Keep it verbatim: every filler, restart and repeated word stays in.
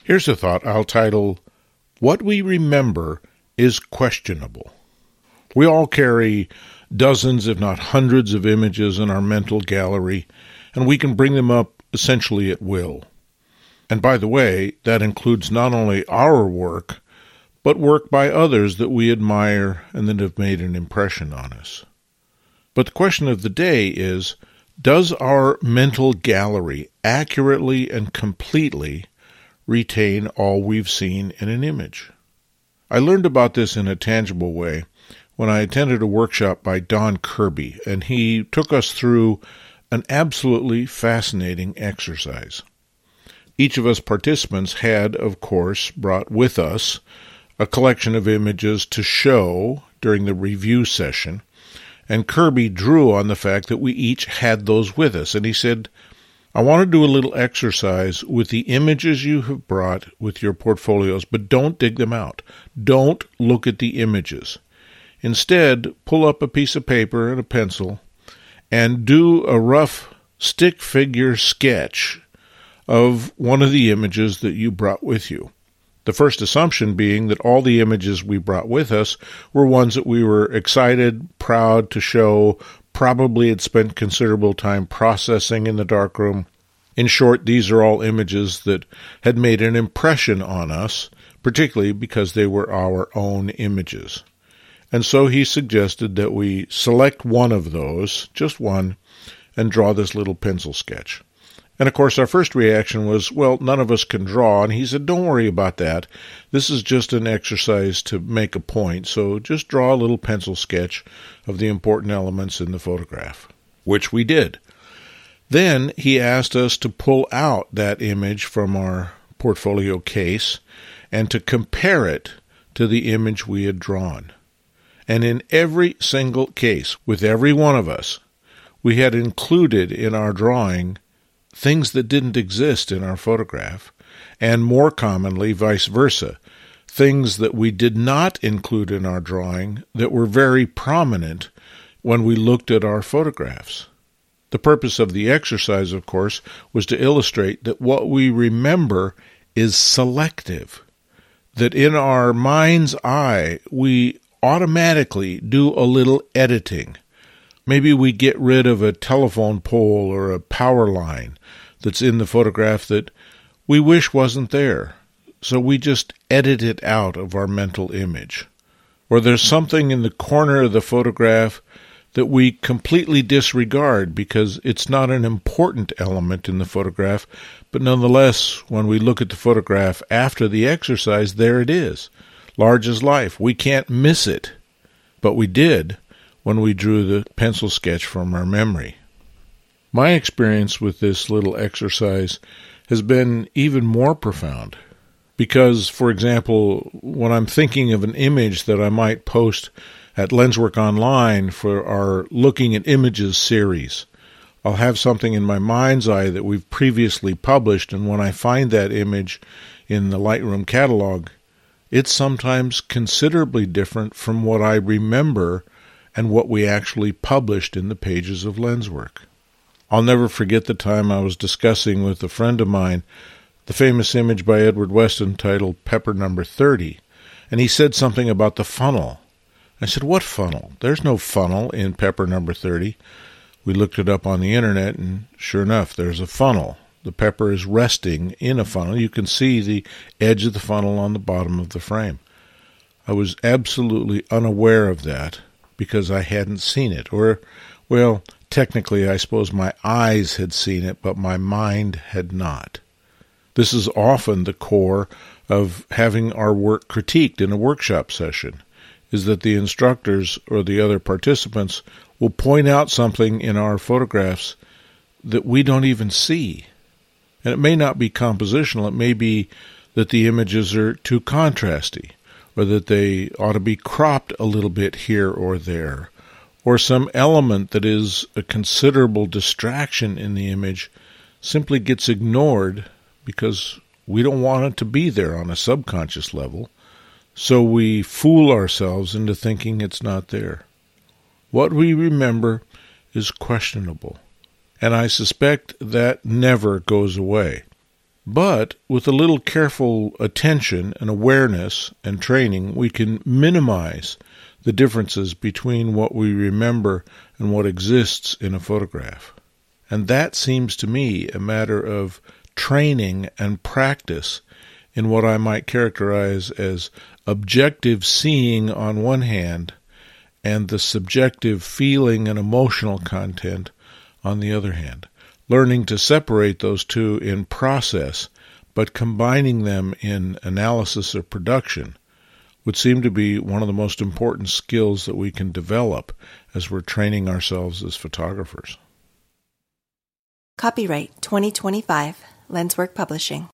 Here's a thought I'll title, What We Remember is Questionable. We all carry dozens, if not hundreds, of images in our mental gallery, and we can bring them up essentially at will. And by the way, that includes not only our work, but work by others that we admire and that have made an impression on us. But the question of the day is, does our mental gallery accurately and completely retain all we've seen in an image? I learned about this in a tangible way when I attended a workshop by Don Kirby, and he took us through an absolutely fascinating exercise. Each of us participants had, of course, brought with us a collection of images to show during the review session, and Kirby drew on the fact that we each had those with us, and he said, I want to do a little exercise with the images you have brought with your portfolios, but don't dig them out. Don't look at the images. Instead, pull up a piece of paper and a pencil and do a rough stick figure sketch of one of the images that you brought with you. The first assumption being that all the images we brought with us were ones that we were excited, proud to show, probably had spent considerable time processing in the darkroom. In short, these are all images that had made an impression on us, particularly because they were our own images. And so he suggested that we select one of those, just one, and draw this little pencil sketch. And of course, our first reaction was, well, none of us can draw. And he said, don't worry about that. This is just an exercise to make a point. So just draw a little pencil sketch of the important elements in the photograph, which we did. Then he asked us to pull out that image from our portfolio case and to compare it to the image we had drawn. And in every single case, with every one of us, we had included in our drawing things that didn't exist in our photograph, and more commonly, vice versa, things that we did not include in our drawing that were very prominent when we looked at our photographs. The purpose of the exercise, of course, was to illustrate that what we remember is selective, that in our mind's eye, we automatically do a little editing. Maybe we get rid of a telephone pole or a power line that's in the photograph that we wish wasn't there, so we just edit it out of our mental image. Or there's something in the corner of the photograph that we completely disregard because it's not an important element in the photograph, but nonetheless, when we look at the photograph after the exercise, there it is, large as life. We can't miss it, but we did when we drew the pencil sketch from our memory. My experience with this little exercise has been even more profound because, for example, when I'm thinking of an image that I might post at Lenswork Online for our Looking at Images series, I'll have something in my mind's eye that we've previously published, and when I find that image in the Lightroom catalog, it's sometimes considerably different from what I remember and what we actually published in the pages of Lenswork. I'll never forget the time I was discussing with a friend of mine the famous image by Edward Weston titled Pepper Number thirty, and he said something about the funnel. I said, what funnel? There's no funnel in Pepper Number thirty. We looked it up on the internet, and sure enough, there's a funnel. The pepper is resting in a funnel. You can see the edge of the funnel on the bottom of the frame. I was absolutely unaware of that because I hadn't seen it. Or, well, technically, I suppose my eyes had seen it, but my mind had not. This is often the core of having our work critiqued in a workshop session, is that the instructors or the other participants will point out something in our photographs that we don't even see. And it may not be compositional. It may be that the images are too contrasty, or that they ought to be cropped a little bit here or there, or some element that is a considerable distraction in the image simply gets ignored because we don't want it to be there on a subconscious level, so we fool ourselves into thinking it's not there. What we remember is questionable, and I suspect that never goes away. But with a little careful attention and awareness and training, we can minimize the differences between what we remember and what exists in a photograph. And that seems to me a matter of training and practice in what I might characterize as objective seeing on one hand and the subjective feeling and emotional content on the other hand. Learning to separate those two in process, but combining them in analysis or production would seem to be one of the most important skills that we can develop as we're training ourselves as photographers. Copyright twenty twenty-five, Lenswork Publishing.